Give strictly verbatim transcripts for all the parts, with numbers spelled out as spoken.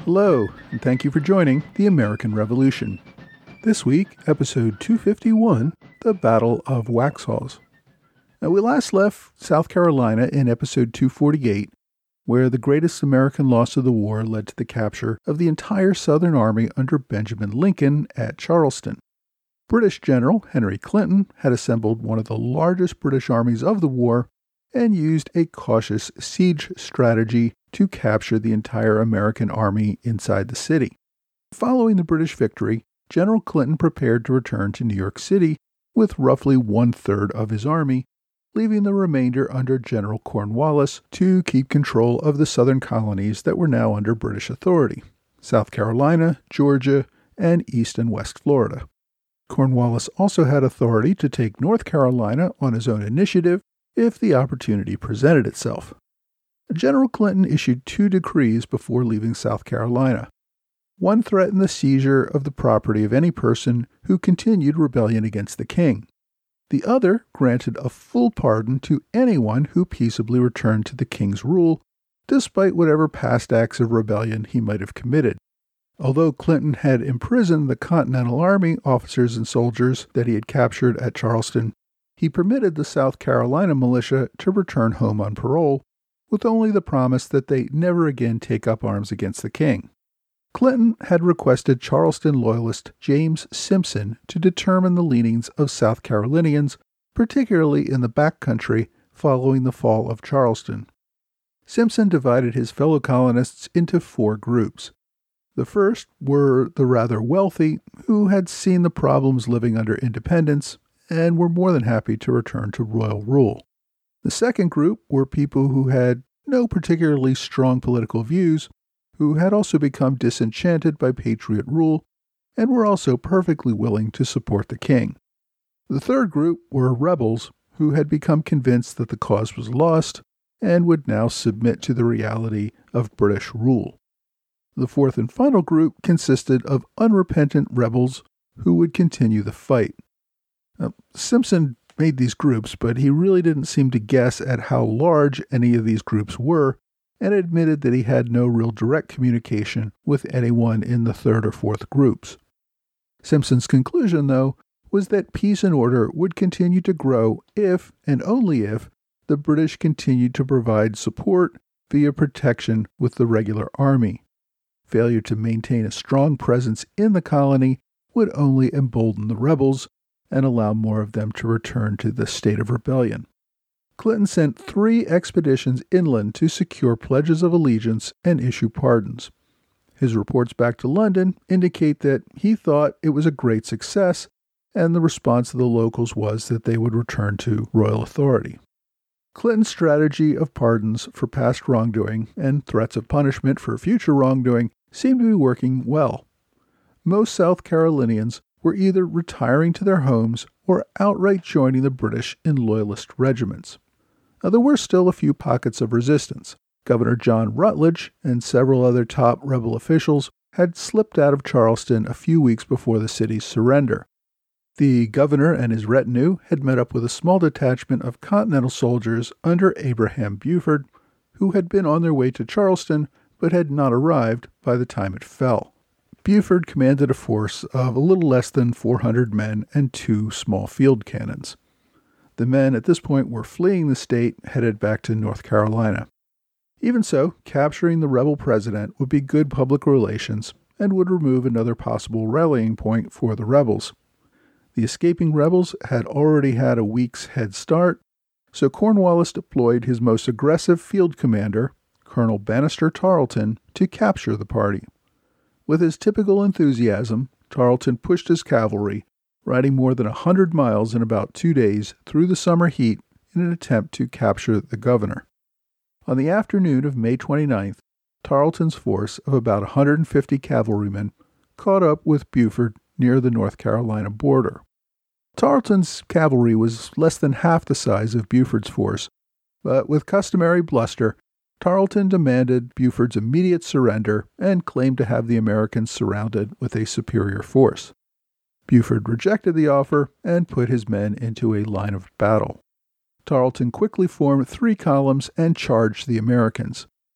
Hello, and thank you for joining the American Revolution. This week, episode two fifty-one, The Battle of Waxhaws. Now, we last left South Carolina in episode two forty-eight, where the greatest American loss of the war led to the capture of the entire Southern Army under Benjamin Lincoln at Charleston. British General Henry Clinton had assembled one of the largest British armies of the war and used a cautious siege strategy to capture the entire American army inside the city. Following the British victory, General Clinton prepared to return to New York City with roughly one-third of his army, leaving the remainder under General Cornwallis to keep control of the southern colonies that were now under British authority: South Carolina, Georgia, and East and West Florida. Cornwallis also had authority to take North Carolina on his own initiative if the opportunity presented itself. General Clinton issued two decrees before leaving South Carolina. One threatened the seizure of the property of any person who continued rebellion against the king. The other granted a full pardon to anyone who peaceably returned to the king's rule, despite whatever past acts of rebellion he might have committed. Although Clinton had imprisoned the Continental Army officers and soldiers that he had captured at Charleston, he permitted the South Carolina militia to return home on parole, with only the promise that they never again take up arms against the king. Clinton had requested Charleston loyalist James Simpson to determine the leanings of South Carolinians, particularly in the back country following the fall of Charleston. Simpson divided his fellow colonists into four groups. The first were the rather wealthy, who had seen the problems living under independence and were more than happy to return to royal rule. The second group were people who had no particularly strong political views, who had also become disenchanted by patriot rule and were also perfectly willing to support the king. The third group were rebels who had become convinced that the cause was lost and would now submit to the reality of British rule. The fourth and final group consisted of unrepentant rebels who would continue the fight. Now, Simpson made these groups, but he really didn't seem to guess at how large any of these groups were, and admitted that he had no real direct communication with anyone in the third or fourth groups. Simpson's conclusion, though, was that peace and order would continue to grow if, and only if, the British continued to provide support via protection with the regular army. Failure to maintain a strong presence in the colony would only embolden the rebels and allow more of them to return to the state of rebellion. Clinton sent three expeditions inland to secure pledges of allegiance and issue pardons. His reports back to London indicate that he thought it was a great success, and the response of the locals was that they would return to royal authority. Clinton's strategy of pardons for past wrongdoing and threats of punishment for future wrongdoing seemed to be working well. Most South Carolinians were either retiring to their homes or outright joining the British in loyalist regiments. Now, there were still a few pockets of resistance. Governor John Rutledge and several other top rebel officials had slipped out of Charleston a few weeks before the city's surrender. The governor and his retinue had met up with a small detachment of Continental soldiers under Abraham Buford, who had been on their way to Charleston but had not arrived by the time it fell. Buford commanded a force of a little less than four hundred men and two small field cannons. The men at this point were fleeing the state, headed back to North Carolina. Even so, capturing the rebel president would be good public relations and would remove another possible rallying point for the rebels. The escaping rebels had already had a week's head start, so Cornwallis deployed his most aggressive field commander, Colonel Banastre Tarleton, to capture the party. With his typical enthusiasm, Tarleton pushed his cavalry, riding more than a hundred miles in about two days through the summer heat in an attempt to capture the governor. On the afternoon of May twenty-ninth, Tarleton's force of about one hundred fifty cavalrymen caught up with Buford near the North Carolina border. Tarleton's cavalry was less than half the size of Buford's force, but with customary bluster, Tarleton demanded Buford's immediate surrender and claimed to have the Americans surrounded with a superior force. Buford rejected the offer and put his men into a line of battle. Tarleton quickly formed three columns and charged the Americans.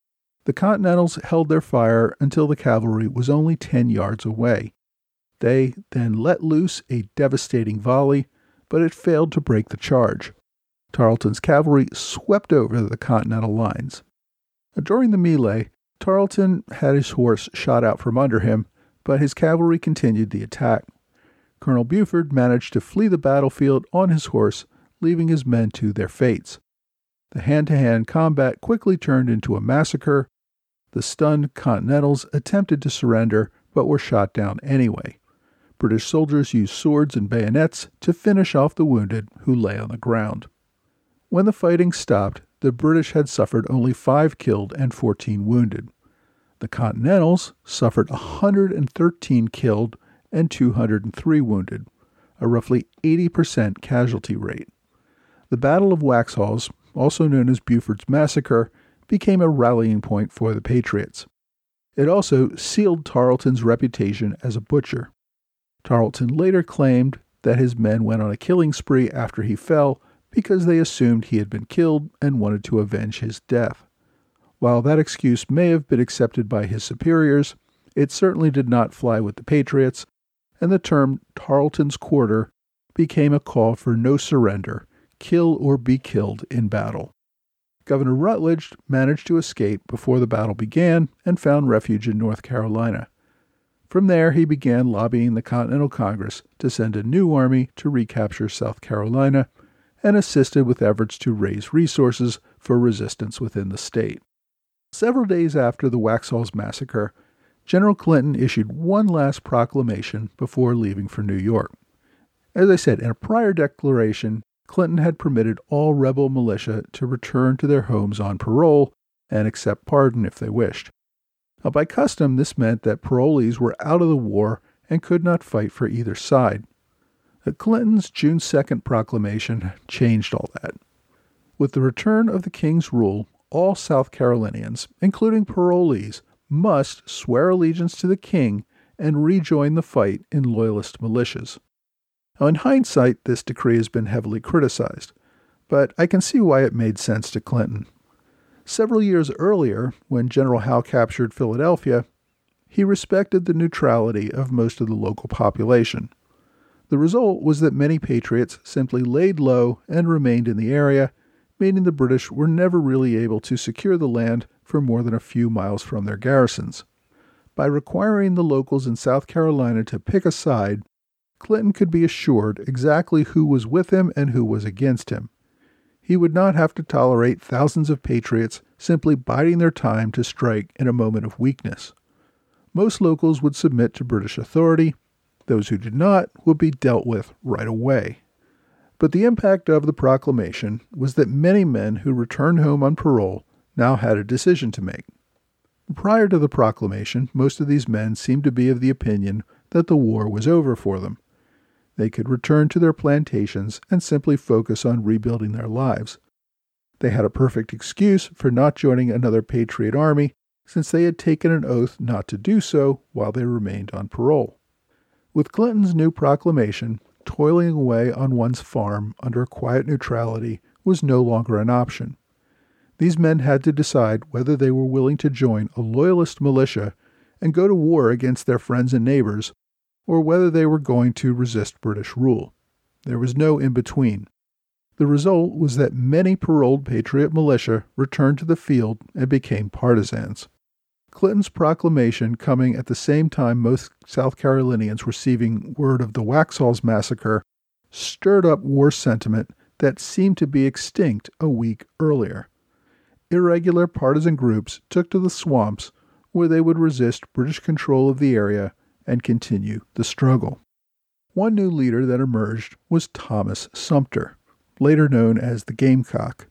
The Continentals held their fire until the cavalry was only ten yards away. They then let loose a devastating volley, but it failed to break the charge. Tarleton's cavalry swept over the Continental lines. During the melee, Tarleton had his horse shot out from under him, but his cavalry continued the attack. Colonel Buford managed to flee the battlefield on his horse, leaving his men to their fates. The hand-to-hand combat quickly turned into a massacre. The stunned Continentals attempted to surrender, but were shot down anyway. British soldiers used swords and bayonets to finish off the wounded who lay on the ground. When the fighting stopped, the British had suffered only five killed and fourteen wounded. The Continentals suffered one hundred thirteen killed and two hundred three wounded, a roughly eighty percent casualty rate. The Battle of Waxhaws, also known as Buford's Massacre, became a rallying point for the Patriots. It also sealed Tarleton's reputation as a butcher. Tarleton later claimed that his men went on a killing spree after he fell because they assumed he had been killed and wanted to avenge his death. While that excuse may have been accepted by his superiors, it certainly did not fly with the Patriots, and the term Tarleton's Quarter became a call for no surrender, kill or be killed in battle. Governor Rutledge managed to escape before the battle began and found refuge in North Carolina. From there, he began lobbying the Continental Congress to send a new army to recapture South Carolina and assisted with efforts to raise resources for resistance within the state. Several days after the Waxhaws Massacre, General Clinton issued one last proclamation before leaving for New York. As I said, in a prior declaration, Clinton had permitted all rebel militia to return to their homes on parole and accept pardon if they wished. Now, by custom, this meant that parolees were out of the war and could not fight for either side. Clinton's June second proclamation changed all that. With the return of the King's rule, all South Carolinians, including parolees, must swear allegiance to the King and rejoin the fight in Loyalist militias. Now, in hindsight, this decree has been heavily criticized, but I can see why it made sense to Clinton. Several years earlier, when General Howe captured Philadelphia, he respected the neutrality of most of the local population. The result was that many patriots simply laid low and remained in the area, meaning the British were never really able to secure the land for more than a few miles from their garrisons. By requiring the locals in South Carolina to pick a side, Clinton could be assured exactly who was with him and who was against him. He would not have to tolerate thousands of patriots simply biding their time to strike in a moment of weakness. Most locals would submit to British authority. Those who did not would be dealt with right away. But the impact of the proclamation was that many men who returned home on parole now had a decision to make. Prior to the proclamation, most of these men seemed to be of the opinion that the war was over for them. They could return to their plantations and simply focus on rebuilding their lives. They had a perfect excuse for not joining another Patriot army, since they had taken an oath not to do so while they remained on parole. With Clinton's new proclamation, toiling away on one's farm under a quiet neutrality was no longer an option. These men had to decide whether they were willing to join a Loyalist militia and go to war against their friends and neighbors, or whether they were going to resist British rule. There was no in-between. The result was that many paroled Patriot militia returned to the field and became partisans. Clinton's proclamation, coming at the same time most South Carolinians receiving word of the Waxhaws Massacre, stirred up war sentiment that seemed to be extinct a week earlier. Irregular partisan groups took to the swamps, where they would resist British control of the area and continue the struggle. One new leader that emerged was Thomas Sumter, later known as the Gamecock.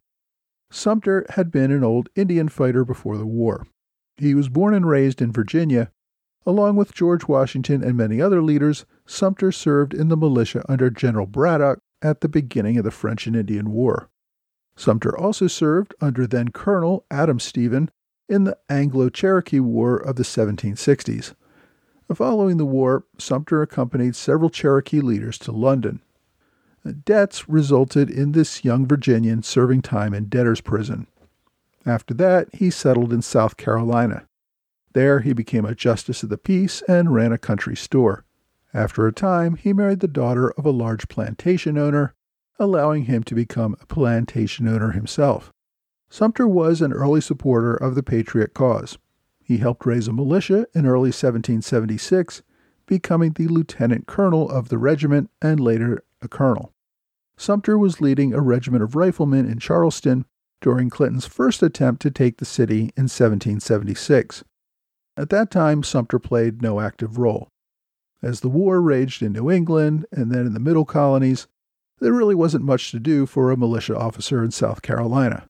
Sumter had been an old Indian fighter before the war. He was born and raised in Virginia. Along with George Washington and many other leaders, Sumter served in the militia under General Braddock at the beginning of the French and Indian War. Sumter also served under then-Colonel Adam Stephen in the Anglo-Cherokee War of the seventeen sixties. Following the war, Sumter accompanied several Cherokee leaders to London. Debts resulted in this young Virginian serving time in debtor's prison. After that, he settled in South Carolina. There, he became a justice of the peace and ran a country store. After a time, he married the daughter of a large plantation owner, allowing him to become a plantation owner himself. Sumter was an early supporter of the Patriot cause. He helped raise a militia in early seventeen seventy-six, becoming the lieutenant colonel of the regiment and later a colonel. Sumter was leading a regiment of riflemen in Charleston during Clinton's first attempt to take the city in seventeen seventy-six. At that time, Sumter played no active role. As the war raged in New England and then in the Middle Colonies, there really wasn't much to do for a militia officer in South Carolina.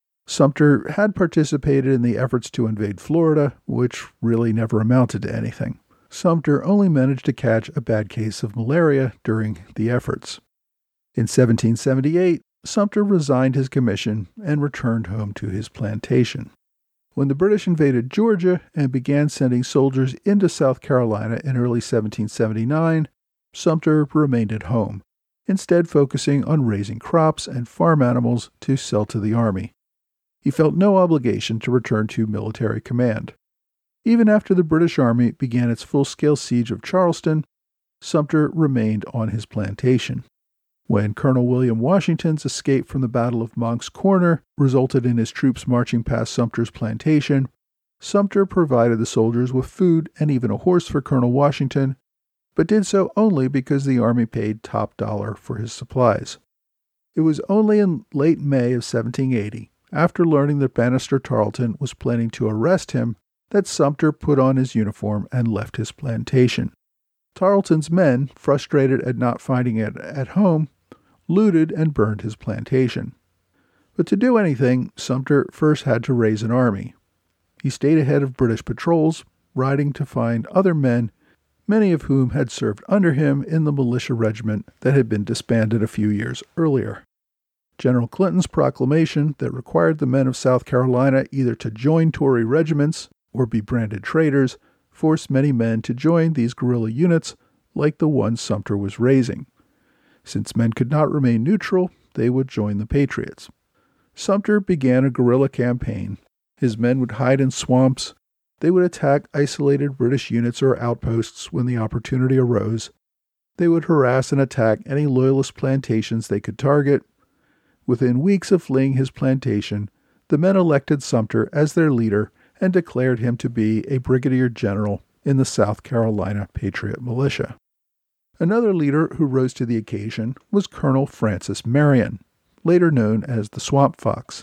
Sumter had participated in the efforts to invade Florida, which really never amounted to anything. Sumter only managed to catch a bad case of malaria during the efforts. In seventeen seventy-eight, Sumter resigned his commission and returned home to his plantation. When the British invaded Georgia and began sending soldiers into South Carolina in early seventeen seventy-nine, Sumter remained at home, instead focusing on raising crops and farm animals to sell to the army. He felt no obligation to return to military command. Even after the British Army began its full-scale siege of Charleston, Sumter remained on his plantation. When Colonel William Washington's escape from the Battle of Monk's Corner resulted in his troops marching past Sumter's plantation, Sumter provided the soldiers with food and even a horse for Colonel Washington, but did so only because the Army paid top dollar for his supplies. It was only in late May of seventeen eighty, after learning that Banastre Tarleton was planning to arrest him, that Sumter put on his uniform and left his plantation. Tarleton's men, frustrated at not finding it at home, looted and burned his plantation. But to do anything, Sumter first had to raise an army. He stayed ahead of British patrols, riding to find other men, many of whom had served under him in the militia regiment that had been disbanded a few years earlier. General Clinton's proclamation that required the men of South Carolina either to join Tory regiments or be branded traitors forced many men to join these guerrilla units like the one Sumter was raising. Since men could not remain neutral, they would join the Patriots. Sumter began a guerrilla campaign. His men would hide in swamps. They would attack isolated British units or outposts when the opportunity arose. They would harass and attack any loyalist plantations they could target. Within weeks of fleeing his plantation, the men elected Sumter as their leader and declared him to be a brigadier general in the South Carolina Patriot Militia. Another leader who rose to the occasion was Colonel Francis Marion, later known as the Swamp Fox.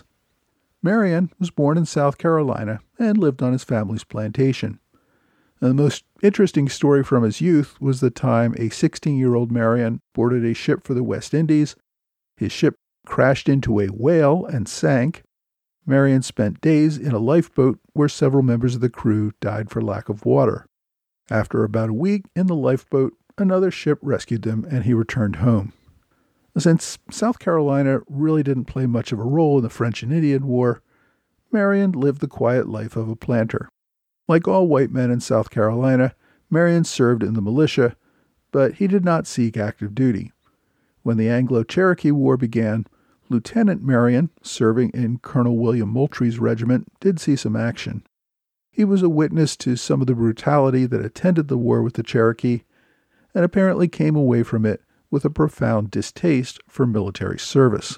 Marion was born in South Carolina and lived on his family's plantation. And the most interesting story from his youth was the time a sixteen-year-old Marion boarded a ship for the West Indies. His ship crashed into a whale and sank. Marion spent days in a lifeboat where several members of the crew died for lack of water. After about a week in the lifeboat, another ship rescued them and he returned home. Since South Carolina really didn't play much of a role in the French and Indian War, Marion lived the quiet life of a planter. Like all white men in South Carolina, Marion served in the militia, but he did not seek active duty. When the Anglo-Cherokee War began, Lieutenant Marion, serving in Colonel William Moultrie's regiment, did see some action. He was a witness to some of the brutality that attended the war with the Cherokee, and apparently came away from it with a profound distaste for military service.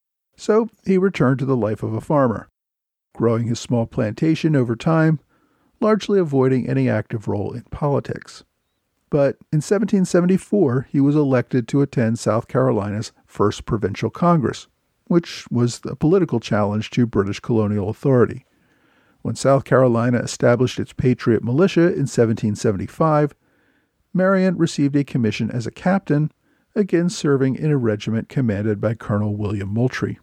So he returned to the life of a farmer, growing his small plantation over time, largely avoiding any active role in politics. But in seventeen seventy-four, he was elected to attend South Carolina's first provincial Congress, which was a political challenge to British colonial authority. When South Carolina established its Patriot Militia in seventeen seventy-five, Marion received a commission as a captain, again serving in a regiment commanded by Colonel William Moultrie.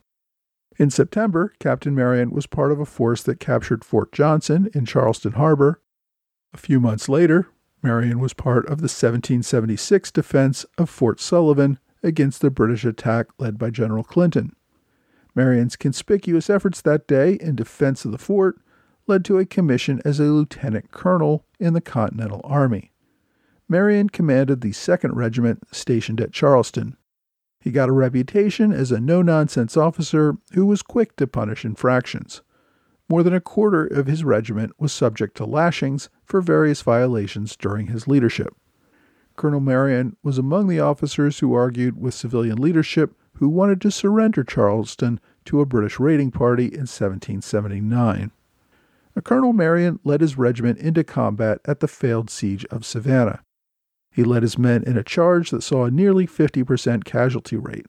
In September, Captain Marion was part of a force that captured Fort Johnson in Charleston Harbor. A few months later, Marion was part of the seventeen seventy-six defense of Fort Sullivan against the British attack led by General Clinton. Marion's conspicuous efforts that day in defense of the fort led to a commission as a lieutenant colonel in the Continental Army. Marion commanded the second Regiment stationed at Charleston. He got a reputation as a no-nonsense officer who was quick to punish infractions. more than a quarter of his regiment was subject to lashings for various violations during his leadership. Colonel Marion was among the officers who argued with civilian leadership who wanted to surrender Charleston to a British raiding party in seventeen seventy-nine. Colonel Marion led his regiment into combat at the failed siege of Savannah. He led his men in a charge that saw a nearly fifty percent casualty rate.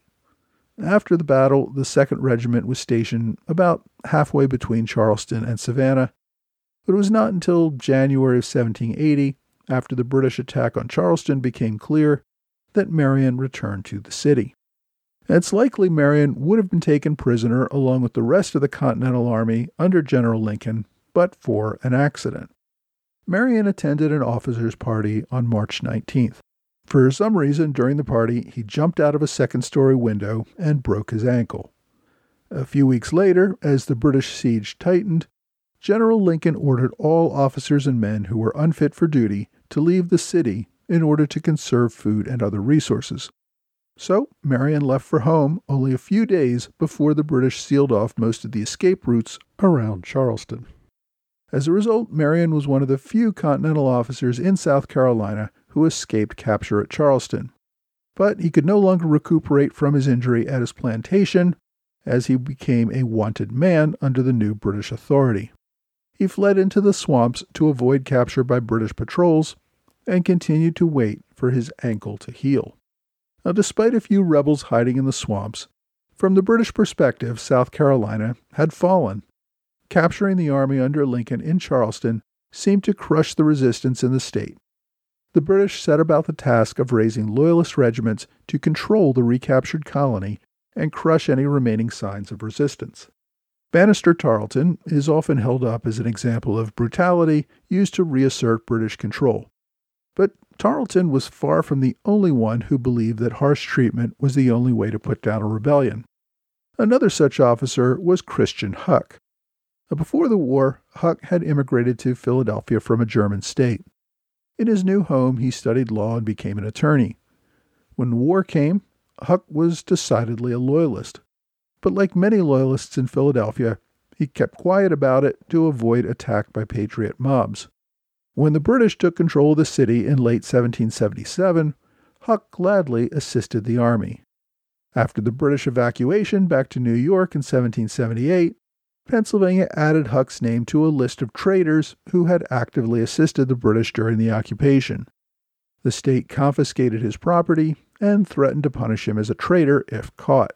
After the battle, the second Regiment was stationed about halfway between Charleston and Savannah, but it was not until January of seventeen eighty, after the British attack on Charleston became clear, that Marion returned to the city. It's likely Marion would have been taken prisoner along with the rest of the Continental Army under General Lincoln, but for an accident. Marion attended an officers' party on March nineteenth. For some reason, during the party, he jumped out of a second-story window and broke his ankle. A few weeks later, as the British siege tightened, General Lincoln ordered all officers and men who were unfit for duty to leave the city in order to conserve food and other resources. So, Marion left for home only a few days before the British sealed off most of the escape routes around Charleston. As a result, Marion was one of the few Continental officers in South Carolina who escaped capture at Charleston. But he could no longer recuperate from his injury at his plantation, as he became a wanted man under the new British authority. He fled into the swamps to avoid capture by British patrols, and continued to wait for his ankle to heal. Now, despite a few rebels hiding in the swamps, from the British perspective, South Carolina had fallen. Capturing the army under Lincoln in Charleston seemed to crush the resistance in the state. The British set about the task of raising Loyalist regiments to control the recaptured colony and crush any remaining signs of resistance. Banastre Tarleton is often held up as an example of brutality used to reassert British control. But Tarleton was far from the only one who believed that harsh treatment was the only way to put down a rebellion. Another such officer was Christian Huck. Before the war, Huck had immigrated to Philadelphia from a German state. In his new home, he studied law and became an attorney. When the war came, Huck was decidedly a Loyalist. But like many Loyalists in Philadelphia, he kept quiet about it to avoid attack by Patriot mobs. When the British took control of the city in late seventeen seventy-seven, Huck gladly assisted the army. After the British evacuation back to New York in seventeen seventy-eight, Pennsylvania added Huck's name to a list of traitors who had actively assisted the British during the occupation. The state confiscated his property and threatened to punish him as a traitor if caught.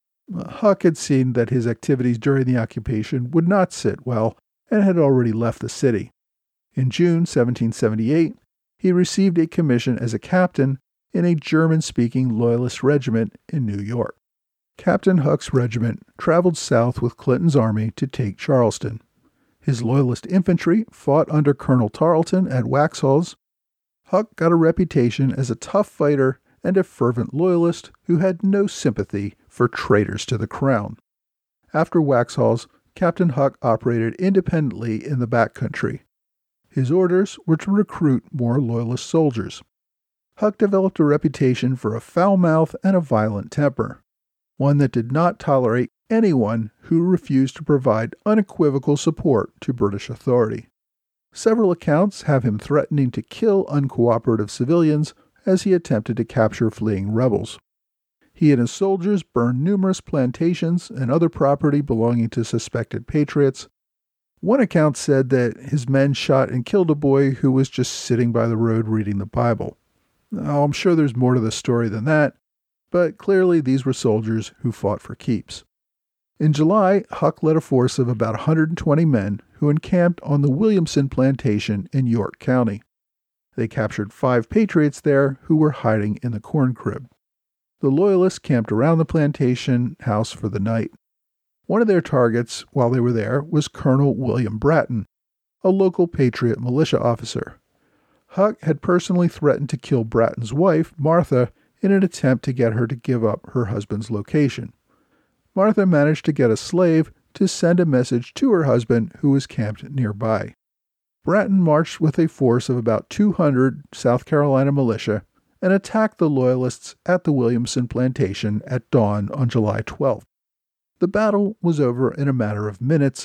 Huck had seen that his activities during the occupation would not sit well and had already left the city. In June seventeen seventy-eight, he received a commission as a captain in a German-speaking Loyalist regiment in New York. Captain Huck's regiment traveled south with Clinton's army to take Charleston. His Loyalist infantry fought under Colonel Tarleton at Waxhaws. Huck got a reputation as a tough fighter and a fervent Loyalist who had no sympathy for traitors to the crown. After Waxhaws, Captain Huck operated independently in the backcountry. His orders were to recruit more Loyalist soldiers. Huck developed a reputation for a foul mouth and a violent temper, one that did not tolerate anyone who refused to provide unequivocal support to British authority. Several accounts have him threatening to kill uncooperative civilians as he attempted to capture fleeing rebels. He and his soldiers burned numerous plantations and other property belonging to suspected patriots. One account said that his men shot and killed a boy who was just sitting by the road reading the Bible. Now, I'm sure there's more to the story than that, but clearly these were soldiers who fought for keeps. In July, Huck led a force of about one hundred twenty men who encamped on the Williamson Plantation in York County. They captured five patriots there who were hiding in the corn crib. The Loyalists camped around the plantation house for the night. One of their targets while they were there was Colonel William Bratton, a local Patriot militia officer. Huck had personally threatened to kill Bratton's wife, Martha, in an attempt to get her to give up her husband's location. Martha managed to get a slave to send a message to her husband who was camped nearby. Bratton marched with a force of about two hundred South Carolina militia and attacked the Loyalists at the Williamson Plantation at dawn on July twelfth. The battle was over in a matter of minutes,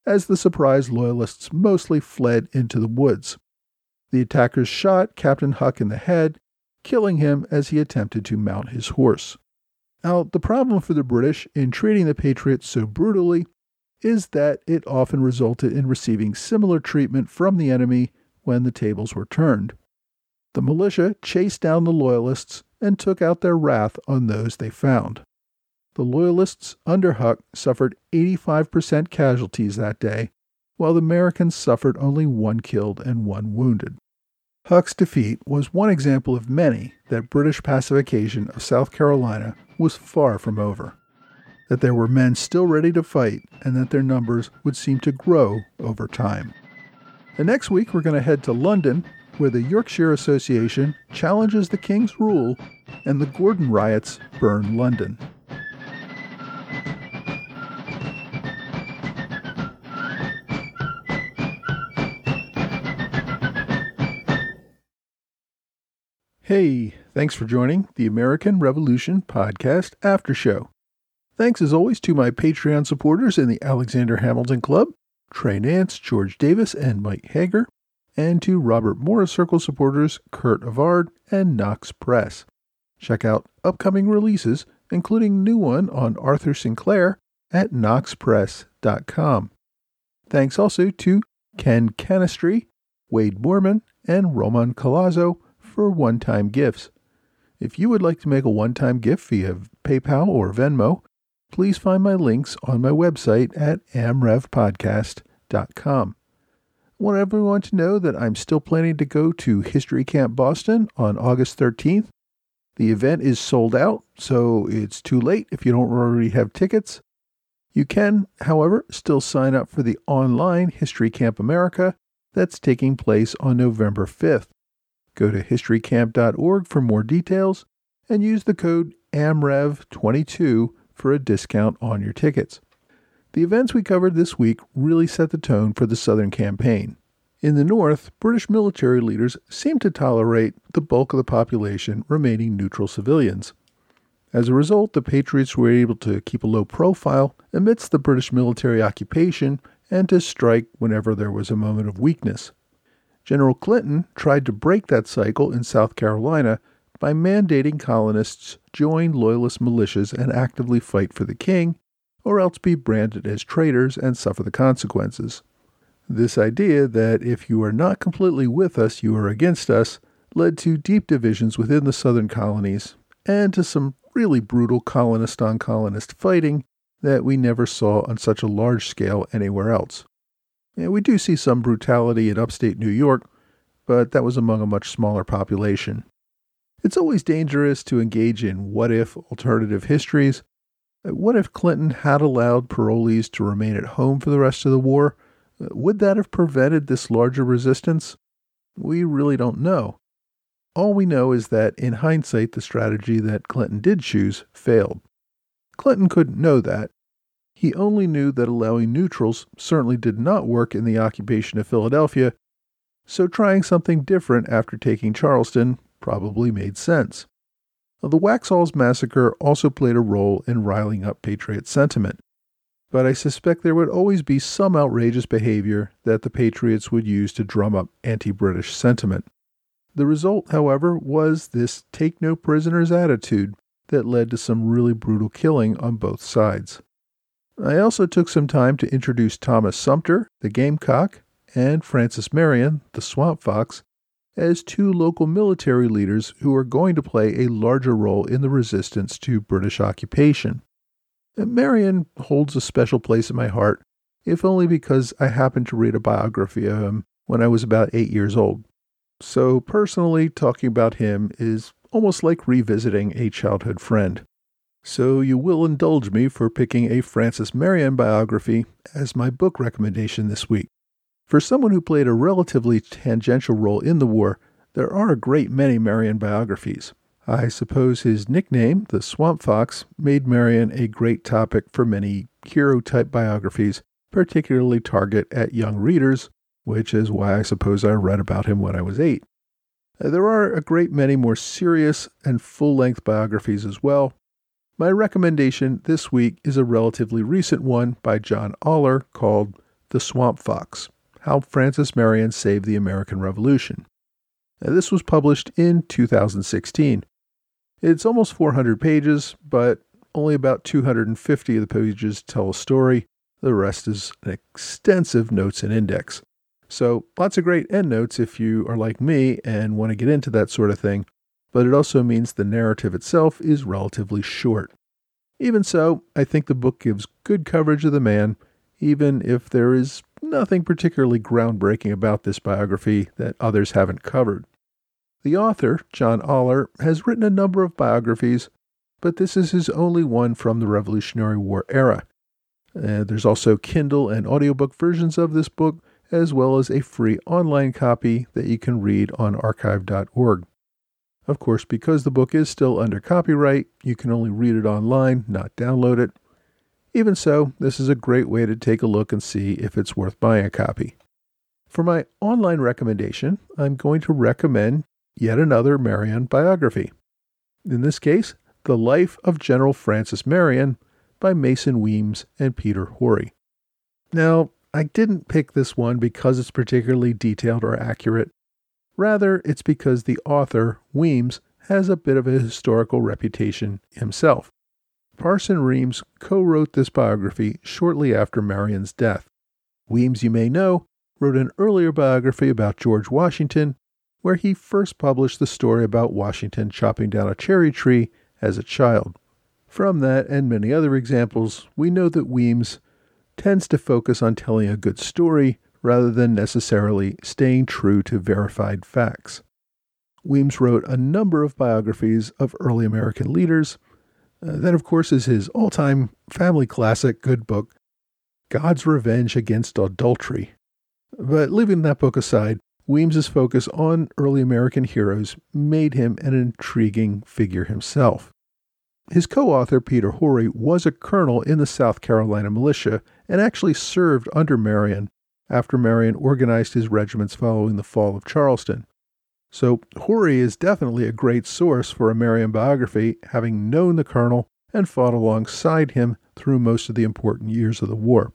as the surprised Loyalists mostly fled into the woods. The attackers shot Captain Huck in the head, killing him as he attempted to mount his horse. Now, the problem for the British in treating the Patriots so brutally is that it often resulted in receiving similar treatment from the enemy when the tables were turned. The militia chased down the Loyalists and took out their wrath on those they found. The Loyalists under Huck suffered eighty-five percent casualties that day, while the Americans suffered only one killed and one wounded. Huck's defeat was one example of many that British pacification of South Carolina was far from over, that there were men still ready to fight, and that their numbers would seem to grow over time. And next week we're going to head to London, where the Yorkshire Association challenges the King's rule and the Gordon riots burn London. Hey, thanks for joining the American Revolution Podcast After Show. Thanks as always to my Patreon supporters in the Alexander Hamilton Club, Trey Nance, George Davis, and Mike Hager, and to Robert Morris Circle supporters Kurt Avard and Knox Press. Check out upcoming releases, including new one on Arthur Sinclair at knox press dot com. Thanks also to Ken Canistry, Wade Moorman, and Roman Colazzo for one-time gifts. If you would like to make a one-time gift via PayPal or Venmo, please find my links on my website at am rev podcast dot com. I want everyone to know that I'm still planning to go to History Camp Boston on August thirteenth. The event is sold out, so it's too late if you don't already have tickets. You can, however, still sign up for the online History Camp America that's taking place on November fifth. Go to history camp dot org for more details and use the code A M R E V twenty-two for a discount on your tickets. The events we covered this week really set the tone for the Southern campaign. In the North, British military leaders seemed to tolerate the bulk of the population remaining neutral civilians. As a result, the Patriots were able to keep a low profile amidst the British military occupation and to strike whenever there was a moment of weakness. General Clinton tried to break that cycle in South Carolina by mandating colonists join Loyalist militias and actively fight for the king, or else be branded as traitors and suffer the consequences. This idea that if you are not completely with us, you are against us, led to deep divisions within the southern colonies and to some really brutal colonist-on-colonist fighting that we never saw on such a large scale anywhere else. And we do see some brutality in upstate New York, but that was among a much smaller population. It's always dangerous to engage in what-if alternative histories. What if Clinton had allowed parolees to remain at home for the rest of the war? Would that have prevented this larger resistance? We really don't know. All we know is that, in hindsight, the strategy that Clinton did choose failed. Clinton couldn't know that. He only knew that allowing neutrals certainly did not work in the occupation of Philadelphia, so trying something different after taking Charleston probably made sense. The Waxhaws massacre also played a role in riling up Patriot sentiment, but I suspect there would always be some outrageous behavior that the Patriots would use to drum up anti-British sentiment. The result, however, was this take-no-prisoners attitude that led to some really brutal killing on both sides. I also took some time to introduce Thomas Sumter, the Gamecock, and Francis Marion, the Swamp Fox, as two local military leaders who are going to play a larger role in the resistance to British occupation. Marion holds a special place in my heart, if only because I happened to read a biography of him when I was about eight years old. So personally, talking about him is almost like revisiting a childhood friend. So you will indulge me for picking a Francis Marion biography as my book recommendation this week. For someone who played a relatively tangential role in the war, there are a great many Marion biographies. I suppose his nickname, the Swamp Fox, made Marion a great topic for many hero-type biographies, particularly target at young readers, which is why I suppose I read about him when I was eight. There are a great many more serious and full-length biographies as well. My recommendation this week is a relatively recent one by John Aller called The Swamp Fox: How Francis Marion Saved the American Revolution. Now, this was published in two thousand sixteen. It's almost four hundred pages, but only about two hundred fifty of the pages tell a story. The rest is an extensive notes and index. So lots of great endnotes if you are like me and want to get into that sort of thing, but it also means the narrative itself is relatively short. Even so, I think the book gives good coverage of the man, even if there is nothing particularly groundbreaking about this biography that others haven't covered. The author, John Oller, has written a number of biographies, but this is his only one from the Revolutionary War era. Uh, there's also Kindle and audiobook versions of this book, as well as a free online copy that you can read on archive dot org. Of course, because the book is still under copyright, you can only read it online, not download it. Even so, this is a great way to take a look and see if it's worth buying a copy. For my online recommendation, I'm going to recommend yet another Marion biography. In this case, The Life of General Francis Marion by Mason Weems and Peter Horry. Now, I didn't pick this one because it's particularly detailed or accurate. Rather, it's because the author, Weems, has a bit of a historical reputation himself. Parson Reams co-wrote this biography shortly after Marion's death. Weems, you may know, wrote an earlier biography about George Washington, where he first published the story about Washington chopping down a cherry tree as a child. From that and many other examples, we know that Weems tends to focus on telling a good story rather than necessarily staying true to verified facts. Weems wrote a number of biographies of early American leaders. Uh, then, of course, is his all-time family classic good book, God's Revenge Against Adultery. But leaving that book aside, Weems's focus on early American heroes made him an intriguing figure himself. His co-author, Peter Horry, was a colonel in the South Carolina militia and actually served under Marion after Marion organized his regiments following the fall of Charleston. So Horry is definitely a great source for a Marion biography, having known the colonel and fought alongside him through most of the important years of the war.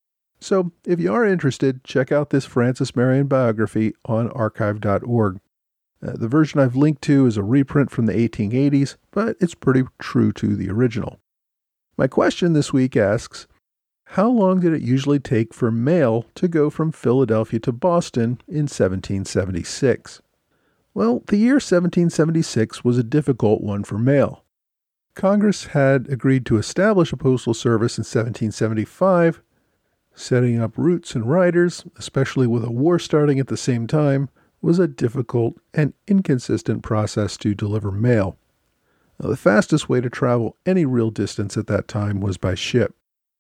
So if you are interested, check out this Francis Marion biography on archive dot org. Uh, the version I've linked to is a reprint from the eighteen eighties, but it's pretty true to the original. My question this week asks, how long did it usually take for mail to go from Philadelphia to Boston in seventeen seventy-six? Well, the year seventeen seventy-six was a difficult one for mail. Congress had agreed to establish a postal service in seventeen seventy-five. Setting up routes and riders, especially with a war starting at the same time, was a difficult and inconsistent process to deliver mail. Now, the fastest way to travel any real distance at that time was by ship.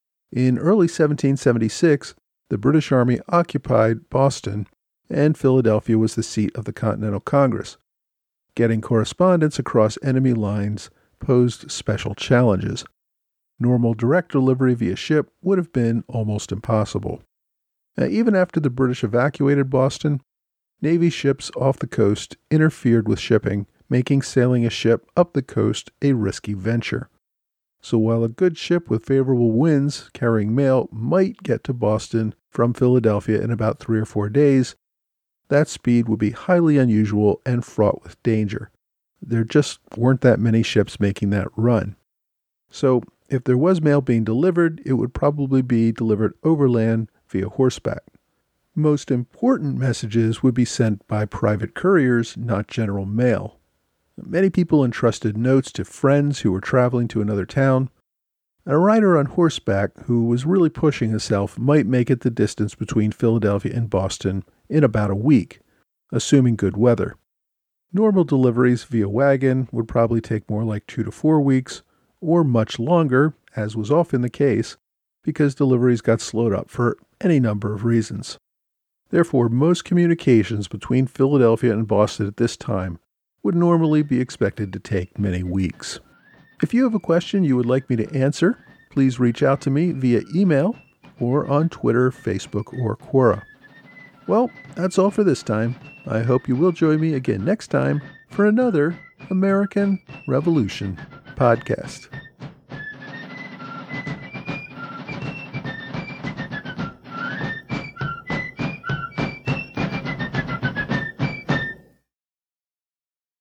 In early seventeen seventy-six, the British Army occupied Boston, and Philadelphia was the seat of the Continental Congress. Getting correspondence across enemy lines posed special challenges. Normal direct delivery via ship would have been almost impossible. Now, even after the British evacuated Boston, Navy ships off the coast interfered with shipping, making sailing a ship up the coast a risky venture. So while a good ship with favorable winds carrying mail might get to Boston from Philadelphia in about three or four days, that speed would be highly unusual and fraught with danger. There just weren't that many ships making that run. So if there was mail being delivered, it would probably be delivered overland via horseback. Most important messages would be sent by private couriers, not general mail. Many people entrusted notes to friends who were traveling to another town. A rider on horseback who was really pushing himself might make it the distance between Philadelphia and Boston in about a week, assuming good weather. Normal deliveries via wagon would probably take more like two to four weeks, or much longer, as was often the case, because deliveries got slowed up for any number of reasons. Therefore, most communications between Philadelphia and Boston at this time would normally be expected to take many weeks. If you have a question you would like me to answer, please reach out to me via email or on Twitter, Facebook, or Quora. Well, that's all for this time. I hope you will join me again next time for another American Revolution podcast.